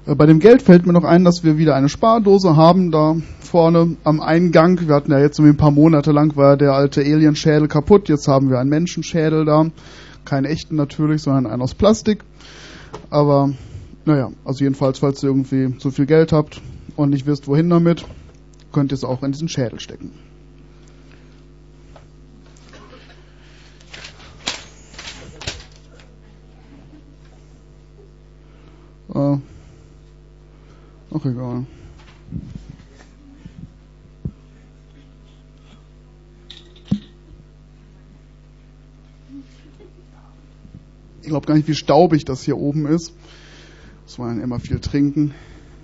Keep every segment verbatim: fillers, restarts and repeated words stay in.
Bei dem Geld fällt mir noch ein, dass wir wieder eine Spardose haben, da vorne am Eingang. Wir hatten ja jetzt ein paar Monate lang, war der alte Alienschädel kaputt. Jetzt haben wir einen Menschenschädel da. Keinen echten natürlich, sondern einen aus Plastik. Aber, naja, also jedenfalls, falls ihr irgendwie zu viel Geld habt und nicht wisst, wohin damit, könnt ihr es auch in diesen Schädel stecken. Äh, ach, egal. Ich glaube gar nicht, wie staubig das hier oben ist. Muss man immer viel trinken.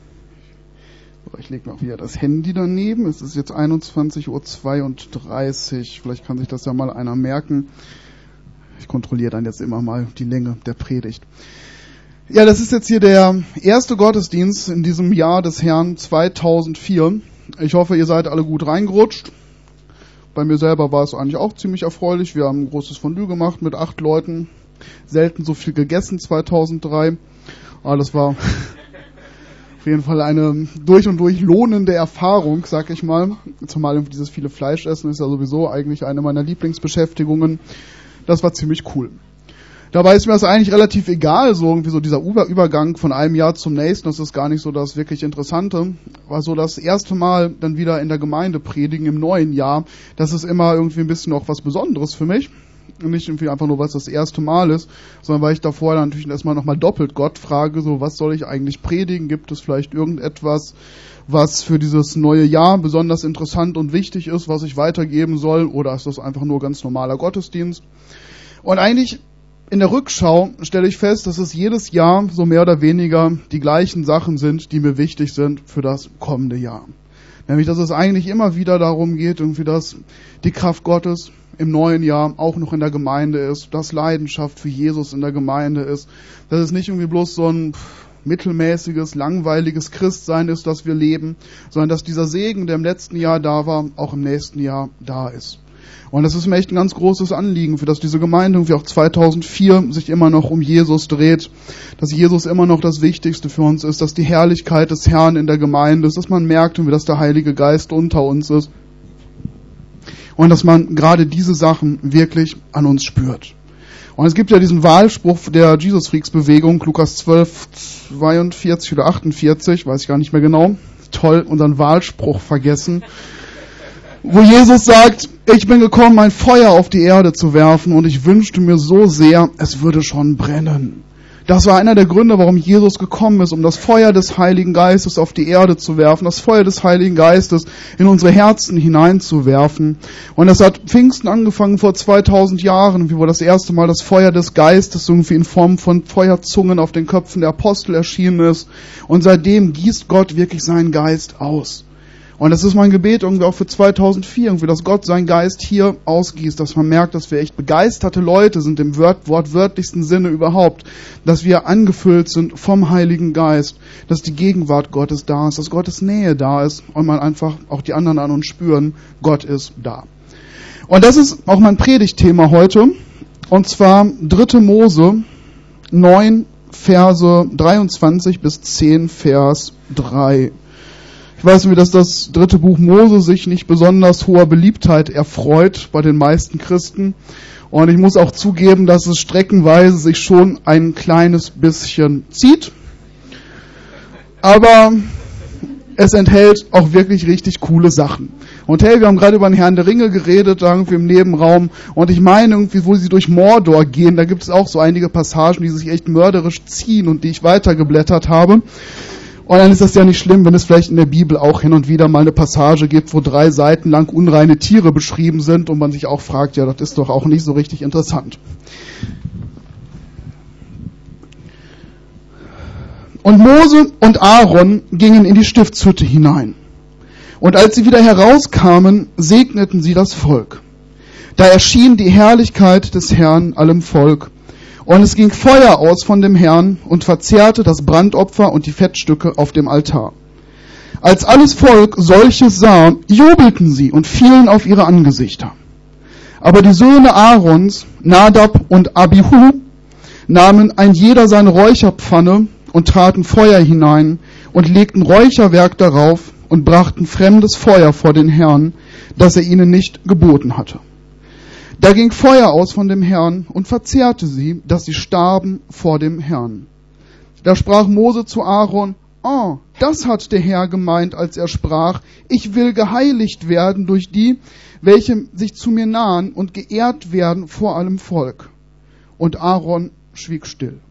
So, ich lege noch wieder das Handy daneben. Es ist jetzt einundzwanzig Uhr zweiunddreißig. Vielleicht kann sich das ja mal einer merken. Ich kontrolliere dann jetzt immer mal die Länge der Predigt. Ja, das ist jetzt hier der erste Gottesdienst in diesem Jahr des Herrn zweitausendvier. Ich hoffe, ihr seid alle gut reingerutscht. Bei mir selber war es eigentlich auch ziemlich erfreulich. Wir haben ein großes Fondue gemacht mit acht Leuten. Selten so viel gegessen zweitausenddrei. Aber das war auf jeden Fall eine durch und durch lohnende Erfahrung, sag ich mal. Zumal dieses viele Fleischessen ist ja sowieso eigentlich eine meiner Lieblingsbeschäftigungen. Das war ziemlich cool. Dabei ist mir das eigentlich relativ egal, so irgendwie so dieser Übergang von einem Jahr zum nächsten, das ist gar nicht so das wirklich Interessante. War so das erste Mal dann wieder in der Gemeinde predigen im neuen Jahr, das ist immer irgendwie ein bisschen auch was Besonderes für mich. Nicht irgendwie einfach nur, weil es das erste Mal ist, sondern weil ich davor dann natürlich erstmal nochmal doppelt Gott frage, so was soll ich eigentlich predigen? Gibt es vielleicht irgendetwas, was für dieses neue Jahr besonders interessant und wichtig ist, was ich weitergeben soll? Oder ist das einfach nur ganz normaler Gottesdienst? Und eigentlich in der Rückschau stelle ich fest, dass es jedes Jahr so mehr oder weniger die gleichen Sachen sind, die mir wichtig sind für das kommende Jahr. Nämlich, dass es eigentlich immer wieder darum geht, irgendwie, dass die Kraft Gottes im neuen Jahr auch noch in der Gemeinde ist, dass Leidenschaft für Jesus in der Gemeinde ist, dass es nicht irgendwie bloß so ein mittelmäßiges, langweiliges Christsein ist, das wir leben, sondern dass dieser Segen, der im letzten Jahr da war, auch im nächsten Jahr da ist. Und das ist mir echt ein ganz großes Anliegen, für das diese Gemeinde irgendwie auch zweitausendvier sich immer noch um Jesus dreht, dass Jesus immer noch das Wichtigste für uns ist, dass die Herrlichkeit des Herrn in der Gemeinde ist, dass man merkt, dass der Heilige Geist unter uns ist und dass man gerade diese Sachen wirklich an uns spürt. Und es gibt ja diesen Wahlspruch der Jesus-Freaks-Bewegung, Lukas zwölf, zweiundvierzig oder achtundvierzig, weiß ich gar nicht mehr genau, toll, unseren Wahlspruch vergessen, wo Jesus sagt, ich bin gekommen, mein Feuer auf die Erde zu werfen und ich wünschte mir so sehr, es würde schon brennen. Das war einer der Gründe, warum Jesus gekommen ist, um das Feuer des Heiligen Geistes auf die Erde zu werfen, das Feuer des Heiligen Geistes in unsere Herzen hineinzuwerfen. Und das hat Pfingsten angefangen vor zweitausend Jahren, wo das erste Mal das Feuer des Geistes irgendwie in Form von Feuerzungen auf den Köpfen der Apostel erschienen ist. Und seitdem gießt Gott wirklich seinen Geist aus. Und das ist mein Gebet irgendwie auch für zweitausendvier, irgendwie, dass Gott seinen Geist hier ausgießt, dass man merkt, dass wir echt begeisterte Leute sind im Wort, wortwörtlichsten Sinne überhaupt, dass wir angefüllt sind vom Heiligen Geist, dass die Gegenwart Gottes da ist, dass Gottes Nähe da ist und man einfach auch die anderen an uns spüren, Gott ist da. Und das ist auch mein Predigtthema heute, und zwar dritte Mose neun, Verse dreiundzwanzig bis zehn, Vers drei. Ich weiß nicht, dass das dritte Buch Mose sich nicht besonders hoher Beliebtheit erfreut bei den meisten Christen. Und ich muss auch zugeben, dass es streckenweise sich schon ein kleines bisschen zieht. Aber es enthält auch wirklich richtig coole Sachen. Und hey, wir haben gerade über den Herrn der Ringe geredet, da irgendwie im Nebenraum. Und ich meine irgendwie, wo sie durch Mordor gehen, da gibt es auch so einige Passagen, die sich echt mörderisch ziehen und die ich weitergeblättert habe. Und dann ist das ja nicht schlimm, wenn es vielleicht in der Bibel auch hin und wieder mal eine Passage gibt, wo drei Seiten lang unreine Tiere beschrieben sind und man sich auch fragt, ja, das ist doch auch nicht so richtig interessant. Und Mose und Aaron gingen in die Stiftshütte hinein. Und als sie wieder herauskamen, segneten sie das Volk. Da erschien die Herrlichkeit des Herrn allem Volk. Und es ging Feuer aus von dem Herrn und verzehrte das Brandopfer und die Fettstücke auf dem Altar. Als alles Volk solches sah, jubelten sie und fielen auf ihre Angesichter. Aber die Söhne Aarons, Nadab und Abihu, nahmen ein jeder seine Räucherpfanne und traten Feuer hinein und legten Räucherwerk darauf und brachten fremdes Feuer vor den Herrn, das er ihnen nicht geboten hatte. Da ging Feuer aus von dem Herrn und verzehrte sie, dass sie starben vor dem Herrn. Da sprach Mose zu Aaron: Oh, das hat der Herr gemeint, als er sprach: Ich will geheiligt werden durch die, welche sich zu mir nahen und geehrt werden vor allem Volk. Und Aaron schwieg still.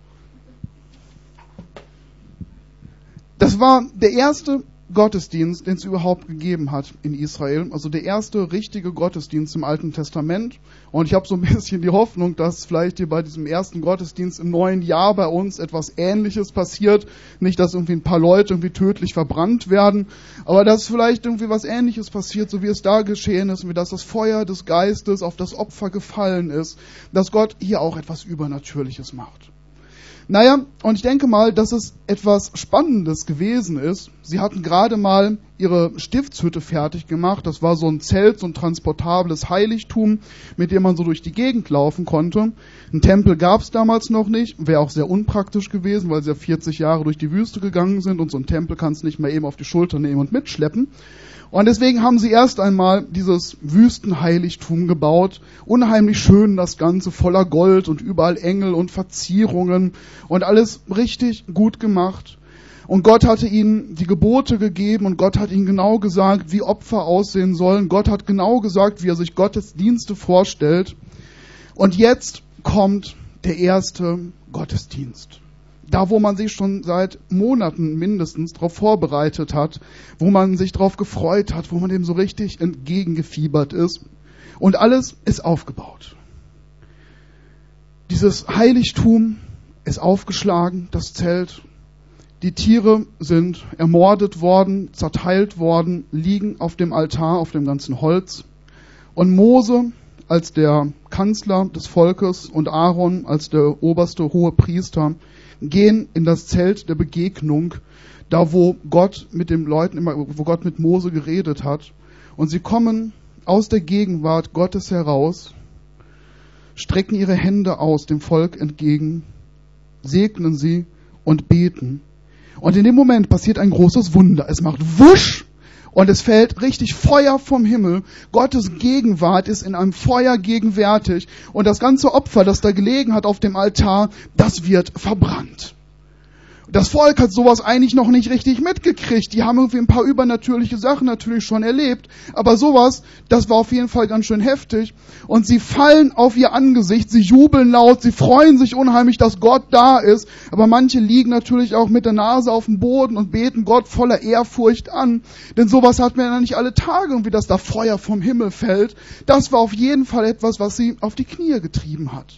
Das war der erste Gottesdienst, den es überhaupt gegeben hat in Israel. Also der erste richtige Gottesdienst im Alten Testament. Und ich habe so ein bisschen die Hoffnung, dass vielleicht hier bei diesem ersten Gottesdienst im neuen Jahr bei uns etwas Ähnliches passiert. Nicht, dass irgendwie ein paar Leute irgendwie tödlich verbrannt werden, aber dass vielleicht irgendwie was Ähnliches passiert, so wie es da geschehen ist, wie dass das Feuer des Geistes auf das Opfer gefallen ist, dass Gott hier auch etwas Übernatürliches macht. Naja, und ich denke mal, dass es etwas Spannendes gewesen ist. Sie hatten gerade mal ihre Stiftshütte fertig gemacht. Das war so ein Zelt, so ein transportables Heiligtum, mit dem man so durch die Gegend laufen konnte. Einen Tempel gab es damals noch nicht. Wäre auch sehr unpraktisch gewesen, weil sie ja vierzig Jahre durch die Wüste gegangen sind und so ein Tempel kannst du nicht mehr eben auf die Schulter nehmen und mitschleppen. Und deswegen haben sie erst einmal dieses Wüstenheiligtum gebaut. Unheimlich schön das Ganze, voller Gold und überall Engel und Verzierungen und alles richtig gut gemacht. Und Gott hatte ihnen die Gebote gegeben und Gott hat ihnen genau gesagt, wie Opfer aussehen sollen. Gott hat genau gesagt, wie er sich Gottes Dienste vorstellt. Und jetzt kommt der erste Gottesdienst. Da, wo man sich schon seit Monaten mindestens darauf vorbereitet hat, wo man sich darauf gefreut hat, wo man dem so richtig entgegengefiebert ist. Und alles ist aufgebaut. Dieses Heiligtum ist aufgeschlagen, das Zelt. Die Tiere sind ermordet worden, zerteilt worden, liegen auf dem Altar, auf dem ganzen Holz. Und Mose als der Kanzler des Volkes und Aaron als der oberste hohe Priester gehen in das Zelt der Begegnung, da wo Gott mit den Leuten, immer, wo Gott mit Mose geredet hat. Und sie kommen aus der Gegenwart Gottes heraus, strecken ihre Hände aus dem Volk entgegen, segnen sie und beten. Und in dem Moment passiert ein großes Wunder. Es macht wusch und es fällt richtig Feuer vom Himmel. Gottes Gegenwart ist in einem Feuer gegenwärtig und das ganze Opfer, das da gelegen hat auf dem Altar, das wird verbrannt. Das Volk hat sowas eigentlich noch nicht richtig mitgekriegt. Die haben irgendwie ein paar übernatürliche Sachen natürlich schon erlebt. Aber sowas, das war auf jeden Fall ganz schön heftig. Und sie fallen auf ihr Angesicht, sie jubeln laut, sie freuen sich unheimlich, dass Gott da ist. Aber manche liegen natürlich auch mit der Nase auf dem Boden und beten Gott voller Ehrfurcht an. Denn sowas hat man ja nicht alle Tage, irgendwie, dass da Feuer vom Himmel fällt. Das war auf jeden Fall etwas, was sie auf die Knie getrieben hat.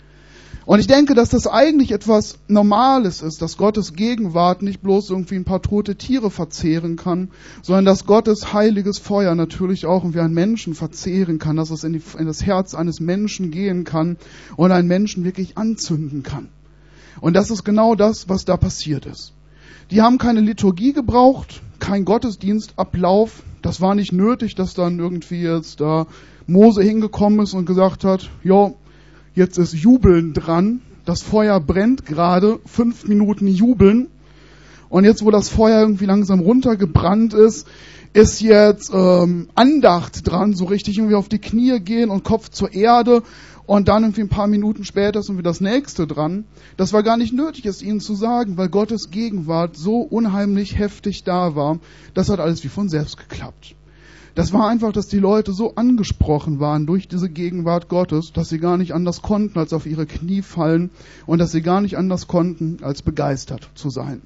Und ich denke, dass das eigentlich etwas Normales ist, dass Gottes Gegenwart nicht bloß irgendwie ein paar tote Tiere verzehren kann, sondern dass Gottes heiliges Feuer natürlich auch irgendwie einen Menschen verzehren kann, dass es in, die, in das Herz eines Menschen gehen kann und einen Menschen wirklich anzünden kann. Und das ist genau das, was da passiert ist. Die haben keine Liturgie gebraucht, kein Gottesdienstablauf. Das war nicht nötig, dass dann irgendwie jetzt da Mose hingekommen ist und gesagt hat, jo, jetzt ist Jubeln dran, das Feuer brennt gerade, fünf Minuten jubeln. Und jetzt, wo das Feuer irgendwie langsam runtergebrannt ist, ist jetzt ähm, Andacht dran, so richtig irgendwie auf die Knie gehen und Kopf zur Erde. Und dann irgendwie ein paar Minuten später ist irgendwie das nächste dran. Das war gar nicht nötig, es ihnen zu sagen, weil Gottes Gegenwart so unheimlich heftig da war. Das hat alles wie von selbst geklappt. Das war einfach, dass die Leute so angesprochen waren durch diese Gegenwart Gottes, dass sie gar nicht anders konnten, als auf ihre Knie fallen und dass sie gar nicht anders konnten, als begeistert zu sein.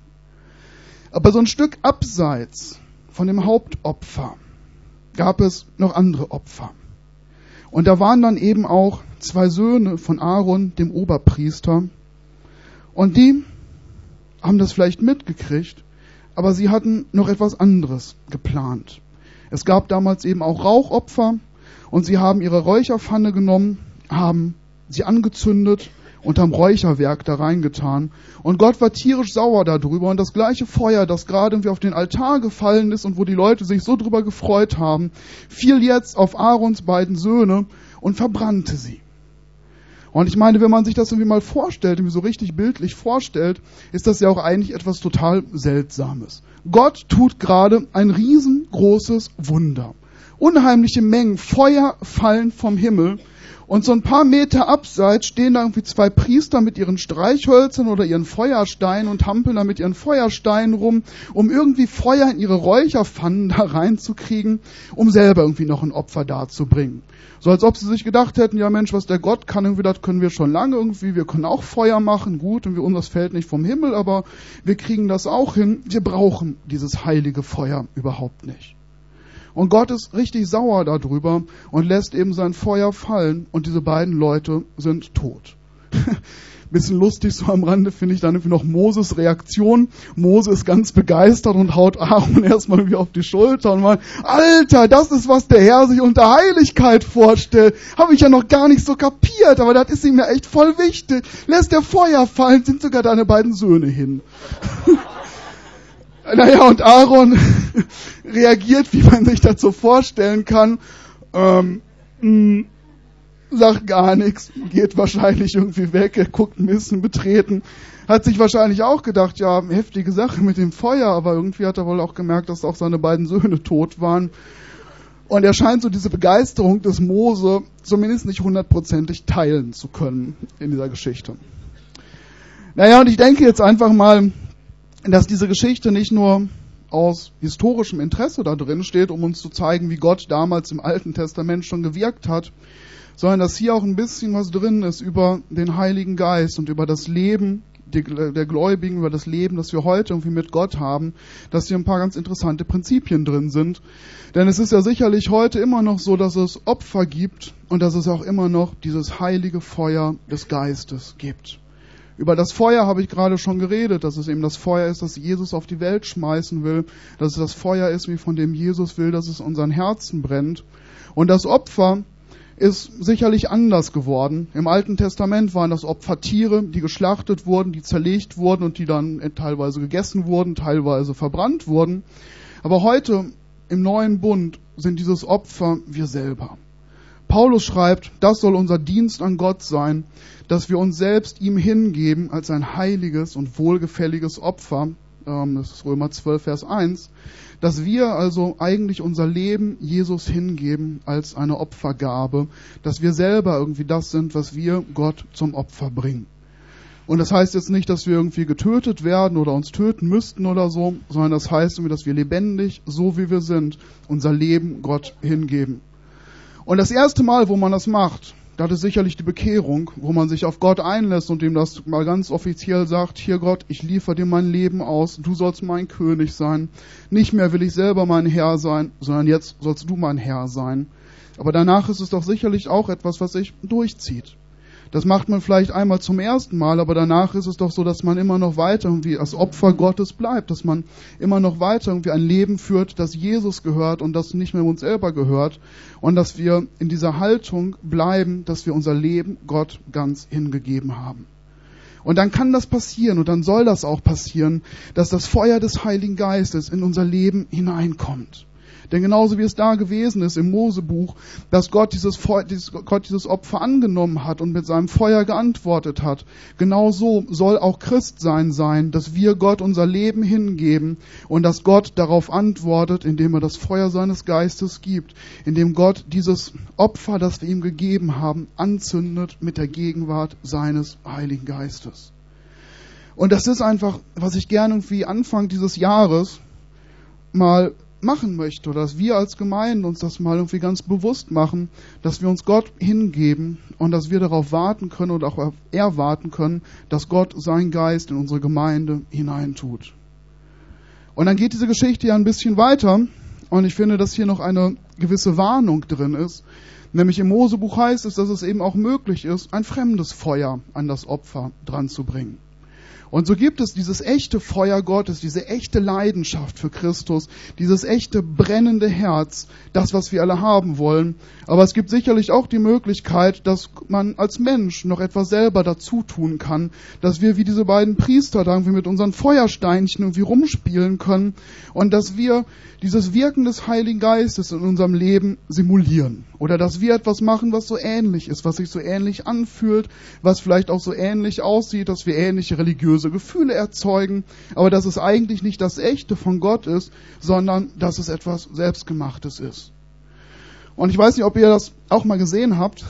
Aber so ein Stück abseits von dem Hauptopfer gab es noch andere Opfer. Und da waren dann eben auch zwei Söhne von Aaron, dem Oberpriester. Und die haben das vielleicht mitgekriegt, aber sie hatten noch etwas anderes geplant. Es gab damals eben auch Rauchopfer und sie haben ihre Räucherpfanne genommen, haben sie angezündet und haben Räucherwerk da reingetan. Und Gott war tierisch sauer darüber und das gleiche Feuer, das gerade irgendwie auf den Altar gefallen ist und wo die Leute sich so drüber gefreut haben, fiel jetzt auf Aarons beiden Söhne und verbrannte sie. Und ich meine, wenn man sich das irgendwie mal vorstellt, irgendwie so richtig bildlich vorstellt, ist das ja auch eigentlich etwas total Seltsames. Gott tut gerade ein riesengroßes Wunder. Unheimliche Mengen Feuer fallen vom Himmel und so ein paar Meter abseits stehen da irgendwie zwei Priester mit ihren Streichhölzern oder ihren Feuersteinen und hampeln da mit ihren Feuersteinen rum, um irgendwie Feuer in ihre Räucherpfannen da reinzukriegen, um selber irgendwie noch ein Opfer darzubringen. So als ob sie sich gedacht hätten, ja Mensch, was der Gott kann, irgendwie, das können wir schon lange irgendwie, wir können auch Feuer machen, gut, und wir, uns fällt nicht vom Himmel, aber wir kriegen das auch hin, wir brauchen dieses heilige Feuer überhaupt nicht. Und Gott ist richtig sauer darüber und lässt eben sein Feuer fallen und diese beiden Leute sind tot. Bisschen lustig so am Rande finde ich dann irgendwie noch Moses Reaktion. Mose ist ganz begeistert und haut Aaron erstmal irgendwie auf die Schulter und meint, Alter, das ist, was der Herr sich unter Heiligkeit vorstellt. Habe ich ja noch gar nicht so kapiert, aber das ist ihm ja echt voll wichtig. Lässt der Feuer fallen, sind sogar deine beiden Söhne hin. Naja, und Aaron reagiert, wie man sich das so vorstellen kann, ähm, mh, sagt gar nichts, geht wahrscheinlich irgendwie weg, er guckt ein bisschen betreten, hat sich wahrscheinlich auch gedacht, ja, heftige Sache mit dem Feuer, aber irgendwie hat er wohl auch gemerkt, dass auch seine beiden Söhne tot waren. Und er scheint so diese Begeisterung des Mose zumindest nicht hundertprozentig teilen zu können in dieser Geschichte. Naja, und ich denke jetzt einfach mal, dass diese Geschichte nicht nur aus historischem Interesse da drin steht, um uns zu zeigen, wie Gott damals im Alten Testament schon gewirkt hat, sondern dass hier auch ein bisschen was drin ist über den Heiligen Geist und über das Leben der Gläubigen, über das Leben, das wir heute irgendwie mit Gott haben, dass hier ein paar ganz interessante Prinzipien drin sind. Denn es ist ja sicherlich heute immer noch so, dass es Opfer gibt und dass es auch immer noch dieses heilige Feuer des Geistes gibt. Über das Feuer habe ich gerade schon geredet, dass es eben das Feuer ist, das Jesus auf die Welt schmeißen will, dass es das Feuer ist, wie von dem Jesus will, dass es unseren Herzen brennt. Und das Opfer ist sicherlich anders geworden. Im Alten Testament waren das Opfer Tiere, die geschlachtet wurden, die zerlegt wurden und die dann teilweise gegessen wurden, teilweise verbrannt wurden. Aber heute im neuen Bund sind dieses Opfer wir selber. Paulus schreibt, das soll unser Dienst an Gott sein, dass wir uns selbst ihm hingeben als ein heiliges und wohlgefälliges Opfer. Das ist Römer zwölf, Vers eins. Dass wir also eigentlich unser Leben Jesus hingeben als eine Opfergabe, dass wir selber irgendwie das sind, was wir Gott zum Opfer bringen. Und das heißt jetzt nicht, dass wir irgendwie getötet werden oder uns töten müssten oder so, sondern das heißt irgendwie, dass wir lebendig, so wie wir sind, unser Leben Gott hingeben. Und das erste Mal, wo man das macht, das ist sicherlich die Bekehrung, wo man sich auf Gott einlässt und ihm das mal ganz offiziell sagt, hier Gott, ich liefere dir mein Leben aus, du sollst mein König sein. Nicht mehr will ich selber mein Herr sein, sondern jetzt sollst du mein Herr sein. Aber danach ist es doch sicherlich auch etwas, was sich durchzieht. Das macht man vielleicht einmal zum ersten Mal, aber danach ist es doch so, dass man immer noch weiter irgendwie als Opfer Gottes bleibt, dass man immer noch weiter irgendwie ein Leben führt, das Jesus gehört und das nicht mehr uns selber gehört und dass wir in dieser Haltung bleiben, dass wir unser Leben Gott ganz hingegeben haben. Und dann kann das passieren und dann soll das auch passieren, dass das Feuer des Heiligen Geistes in unser Leben hineinkommt. Denn genauso wie es da gewesen ist im Mosebuch, dass Gott dieses, Feu- dieses, Gott dieses Opfer angenommen hat und mit seinem Feuer geantwortet hat, genauso soll auch Christsein sein, dass wir Gott unser Leben hingeben und dass Gott darauf antwortet, indem er das Feuer seines Geistes gibt, indem Gott dieses Opfer, das wir ihm gegeben haben, anzündet mit der Gegenwart seines Heiligen Geistes. Und das ist einfach, was ich gerne irgendwie Anfang dieses Jahres mal machen möchte, oder dass wir als Gemeinde uns das mal irgendwie ganz bewusst machen, dass wir uns Gott hingeben und dass wir darauf warten können und auch erwarten können, dass Gott seinen Geist in unsere Gemeinde hineintut. Und dann geht diese Geschichte ja ein bisschen weiter und ich finde, dass hier noch eine gewisse Warnung drin ist, nämlich im Mosebuch heißt es, dass es eben auch möglich ist, ein fremdes Feuer an das Opfer dran zu bringen. Und so gibt es dieses echte Feuer Gottes, diese echte Leidenschaft für Christus, dieses echte brennende Herz, das, was wir alle haben wollen. Aber es gibt sicherlich auch die Möglichkeit, dass man als Mensch noch etwas selber dazu tun kann, dass wir wie diese beiden Priester da irgendwie mit unseren Feuersteinchen irgendwie rumspielen können und dass wir dieses Wirken des Heiligen Geistes in unserem Leben simulieren. Oder dass wir etwas machen, was so ähnlich ist, was sich so ähnlich anfühlt, was vielleicht auch so ähnlich aussieht, dass wir ähnliche religiöse Gefühle erzeugen, aber dass es eigentlich nicht das Echte von Gott ist, sondern dass es etwas Selbstgemachtes ist. Und ich weiß nicht, ob ihr das auch mal gesehen habt.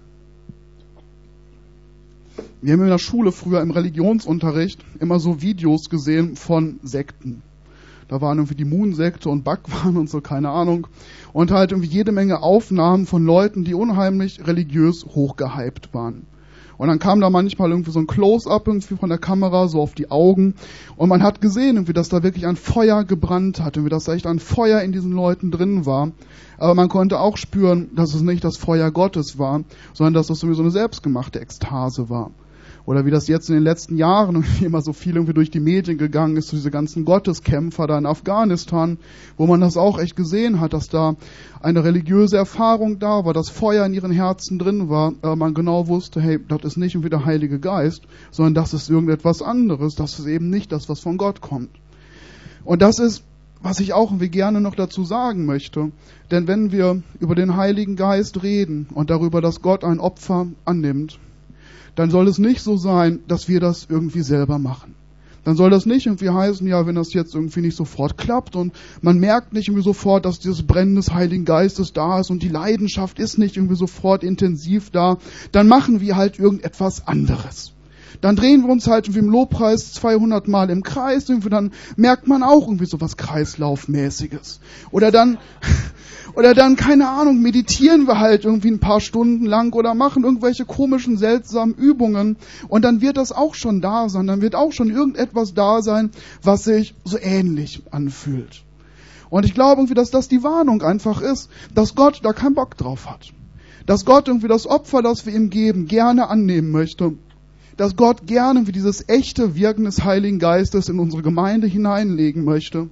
Wir haben in der Schule früher im Religionsunterricht immer so Videos gesehen von Sekten. Da waren irgendwie die Moon-Sekte und Bhagwan und so, keine Ahnung. Und halt irgendwie jede Menge Aufnahmen von Leuten, die unheimlich religiös hochgehypt waren. Und dann kam da manchmal irgendwie so ein Close-Up irgendwie von der Kamera, so auf die Augen. Und man hat gesehen, irgendwie, dass da wirklich ein Feuer gebrannt hat, irgendwie, dass da echt ein Feuer in diesen Leuten drin war. Aber man konnte auch spüren, dass es nicht das Feuer Gottes war, sondern dass das irgendwie so eine selbstgemachte Ekstase war. Oder wie das jetzt in den letzten Jahren irgendwie immer so viel irgendwie durch die Medien gegangen ist, so diese ganzen Gotteskämpfer da in Afghanistan, wo man das auch echt gesehen hat, dass da eine religiöse Erfahrung da war, dass Feuer in ihren Herzen drin war, aber man genau wusste, hey, das ist nicht irgendwie der Heilige Geist, sondern das ist irgendetwas anderes, das ist eben nicht das, was von Gott kommt. Und das ist, was ich auch irgendwie gerne noch dazu sagen möchte, denn wenn wir über den Heiligen Geist reden und darüber, dass Gott ein Opfer annimmt, dann soll es nicht so sein, dass wir das irgendwie selber machen. Dann soll das nicht irgendwie heißen, ja, wenn das jetzt irgendwie nicht sofort klappt und man merkt nicht irgendwie sofort, dass dieses Brennen des Heiligen Geistes da ist und die Leidenschaft ist nicht irgendwie sofort intensiv da, dann machen wir halt irgendetwas anderes. Dann drehen wir uns halt irgendwie im Lobpreis zweihundert Mal im Kreis, irgendwie dann merkt man auch irgendwie so was Kreislaufmäßiges. Oder dann, oder dann, keine Ahnung, meditieren wir halt irgendwie ein paar Stunden lang oder machen irgendwelche komischen, seltsamen Übungen und dann wird das auch schon da sein, dann wird auch schon irgendetwas da sein, was sich so ähnlich anfühlt. Und ich glaube irgendwie, dass das die Warnung einfach ist, dass Gott da keinen Bock drauf hat. Dass Gott irgendwie das Opfer, das wir ihm geben, gerne annehmen möchte. Dass Gott gerne wie dieses echte Wirken des Heiligen Geistes in unsere Gemeinde hineinlegen möchte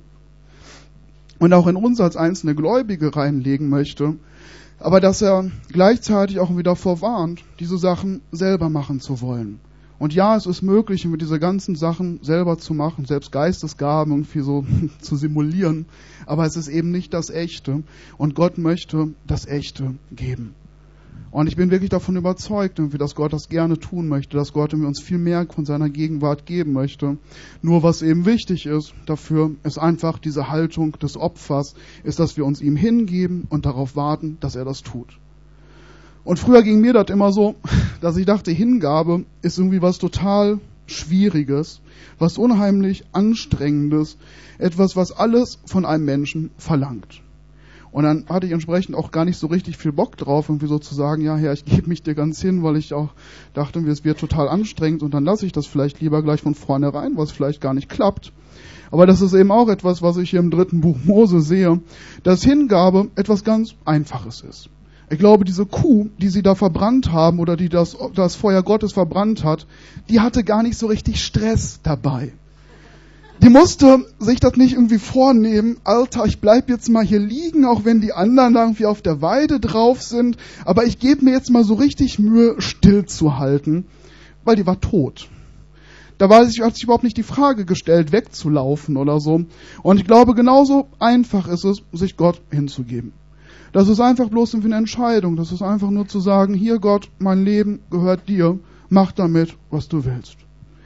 und auch in uns als einzelne Gläubige reinlegen möchte, aber dass er gleichzeitig auch wieder davor warnt, diese Sachen selber machen zu wollen. Und ja, es ist möglich, mit diese ganzen Sachen selber zu machen, selbst Geistesgaben irgendwie so zu simulieren, aber es ist eben nicht das Echte und Gott möchte das Echte geben. Und ich bin wirklich davon überzeugt, dass Gott das gerne tun möchte, dass Gott uns viel mehr von seiner Gegenwart geben möchte. Nur was eben wichtig ist, dafür ist einfach diese Haltung des Opfers, ist, dass wir uns ihm hingeben und darauf warten, dass er das tut. Und früher ging mir das immer so, dass ich dachte, Hingabe ist irgendwie was total Schwieriges, was unheimlich Anstrengendes, etwas, was alles von einem Menschen verlangt. Und dann hatte ich entsprechend auch gar nicht so richtig viel Bock drauf, irgendwie so zu sagen, ja Herr, ich gebe mich dir ganz hin, weil ich auch dachte, es wird total anstrengend und dann lasse ich das vielleicht lieber gleich von vornherein, was vielleicht gar nicht klappt. Aber das ist eben auch etwas, was ich hier im dritten Buch Mose sehe, dass Hingabe etwas ganz Einfaches ist. Ich glaube, diese Kuh, die sie da verbrannt haben oder die das, das Feuer Gottes verbrannt hat, die hatte gar nicht so richtig Stress dabei. Die musste sich das nicht irgendwie vornehmen, Alter, ich bleib jetzt mal hier liegen, auch wenn die anderen da irgendwie auf der Weide drauf sind, aber ich gebe mir jetzt mal so richtig Mühe, still zu halten, weil die war tot. Da war sich, hat sich überhaupt nicht die Frage gestellt, wegzulaufen oder so. Und ich glaube, genauso einfach ist es, sich Gott hinzugeben. Das ist einfach bloß eine Entscheidung, das ist einfach nur zu sagen, hier Gott, mein Leben gehört dir, mach damit, was du willst.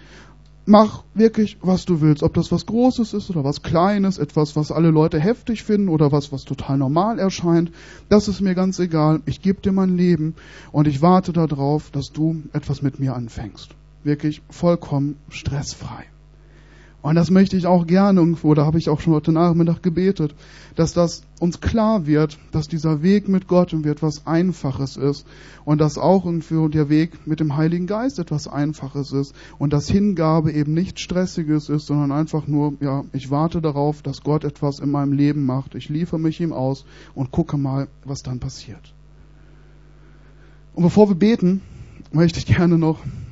Mach wirklich, was du willst. Ob das was Großes ist oder was Kleines, etwas, was alle Leute heftig finden oder was, was total normal erscheint, das ist mir ganz egal. Ich gebe dir mein Leben und ich warte darauf, dass du etwas mit mir anfängst. Wirklich vollkommen stressfrei. Und das möchte ich auch gerne irgendwo, da habe ich auch schon heute Nachmittag gebetet, dass das uns klar wird, dass dieser Weg mit Gott irgendwie etwas Einfaches ist und dass auch irgendwie der Weg mit dem Heiligen Geist etwas Einfaches ist und dass Hingabe eben nichts Stressiges ist, sondern einfach nur, ja, ich warte darauf, dass Gott etwas in meinem Leben macht. Ich liefere mich ihm aus und gucke mal, was dann passiert. Und bevor wir beten, möchte ich gerne noch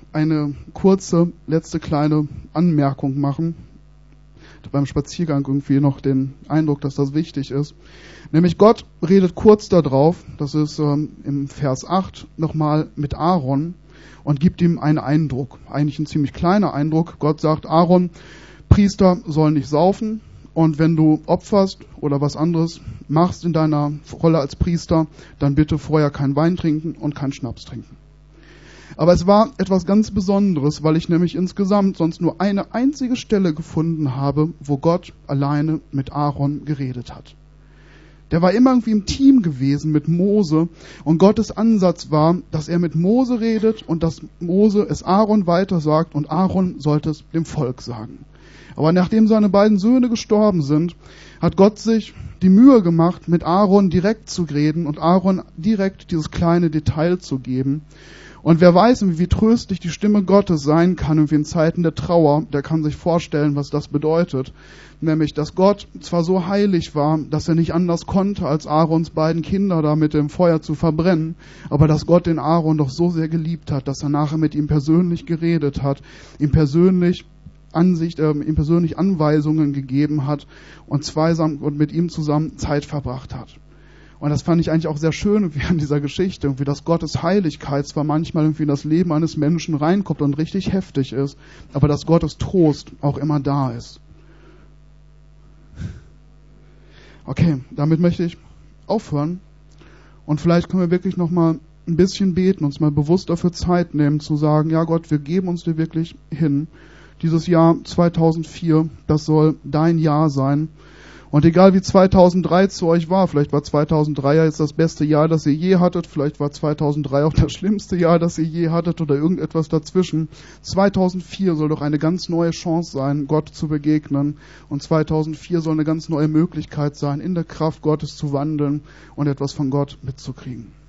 eine kurze, letzte kleine Anmerkung machen. Ich hatte beim Spaziergang irgendwie noch den Eindruck, dass das wichtig ist. Nämlich Gott redet kurz darauf, das ist ähm, im Vers acht, nochmal mit Aaron und gibt ihm einen Eindruck. Eigentlich ein ziemlich kleiner Eindruck. Gott sagt, Aaron, Priester sollen nicht saufen. Und wenn du opferst oder was anderes machst in deiner Rolle als Priester, dann bitte vorher kein Wein trinken und kein Schnaps trinken. Aber es war etwas ganz Besonderes, weil ich nämlich insgesamt sonst nur eine einzige Stelle gefunden habe, wo Gott alleine mit Aaron geredet hat. Der war immer irgendwie im Team gewesen mit Mose und Gottes Ansatz war, dass er mit Mose redet und dass Mose es Aaron weitersagt und Aaron sollte es dem Volk sagen. Aber nachdem seine beiden Söhne gestorben sind, hat Gott sich die Mühe gemacht, mit Aaron direkt zu reden und Aaron direkt dieses kleine Detail zu geben. Und wer weiß, wie tröstlich die Stimme Gottes sein kann, irgendwie in Zeiten der Trauer, der kann sich vorstellen, was das bedeutet. Nämlich, dass Gott zwar so heilig war, dass er nicht anders konnte, als Aarons beiden Kinder da mit dem Feuer zu verbrennen, aber dass Gott den Aaron doch so sehr geliebt hat, dass er nachher mit ihm persönlich geredet hat, ihm persönlich Ansicht, äh, ihm persönlich Anweisungen gegeben hat und zweisam und mit ihm zusammen Zeit verbracht hat. Und das fand ich eigentlich auch sehr schön irgendwie an dieser Geschichte, irgendwie, dass Gottes Heiligkeit zwar manchmal irgendwie in das Leben eines Menschen reinkommt und richtig heftig ist, aber dass Gottes Trost auch immer da ist. Okay, damit möchte ich aufhören und vielleicht können wir wirklich nochmal ein bisschen beten, uns mal bewusst dafür Zeit nehmen, zu sagen, ja Gott, wir geben uns dir wirklich hin. Dieses Jahr zweitausendvier, das soll dein Jahr sein. Und egal wie zweitausenddrei zu euch war, vielleicht war zweitausenddrei ja jetzt das beste Jahr, das ihr je hattet, vielleicht war zweitausenddrei auch das schlimmste Jahr, das ihr je hattet oder irgendetwas dazwischen. zweitausendvier soll doch eine ganz neue Chance sein, Gott zu begegnen. Und zweitausendvier soll eine ganz neue Möglichkeit sein, in der Kraft Gottes zu wandeln und etwas von Gott mitzukriegen.